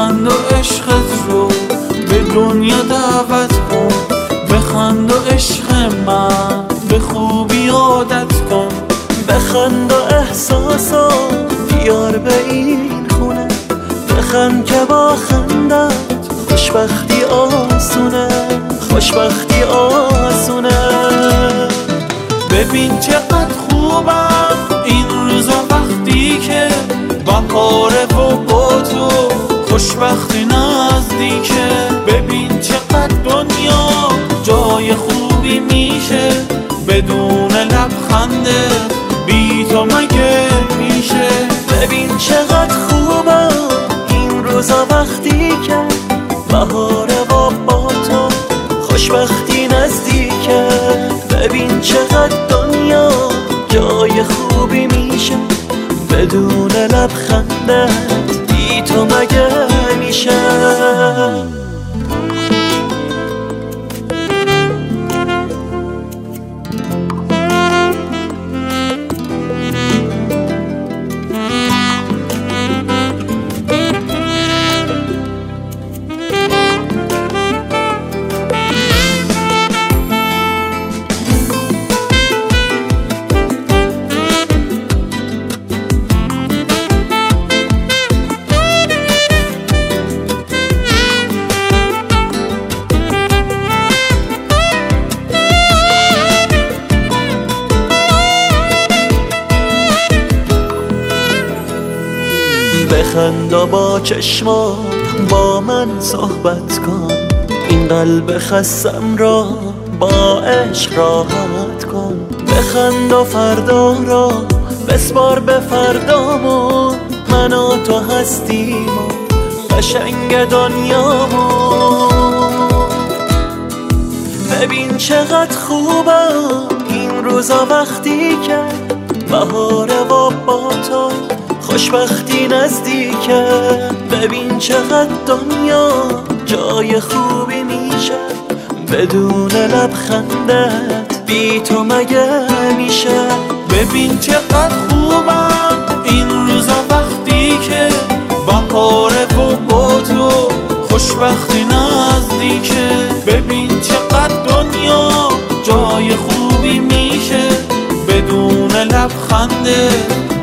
بخند و عشقت رو به دنیا دعوت کن، بخند و عشق من به خوبی عادت کن. بخند و احساسات بیار به این خونه، بخند که با خندت خوشبختی آسونه، خوشبختی آسونه. ببین چقدر خوبم این روزا وقتی که بهاره و با تو خوشبختی نزدیکه. ببین چقدر دنیا جای خوبی میشه بدون لبخنده، بی تو مگه میشه. ببین چقدر خوبم این روزا وقتی که بهاره و با تو خوشبختی نزدیکه. ببین چقدر دنیا جای خوبی میشه بدون لبخندت، بی تو مگه میشه. بخند و با چشمات با من صحبت کن، این قلب خستم را با عشق راحت کن. بخند و فردا را بسپار به فردامون، من و تو هستیم و قشنگ دنیامون. ببین چقدر خوبم این روزا وقتی که بهاره و با تو خوشبختی نزدیکه. ببین چقدر دنیا جای خوبی میشه بدون لبخندت، بی تو مگه میشه. ببین چقدر خوبم این روزا وقتی که بهاره و با تو خوشبختی نزدیکه. ببین چقدر دنیا جای خوبی میشه بدون لبخنده،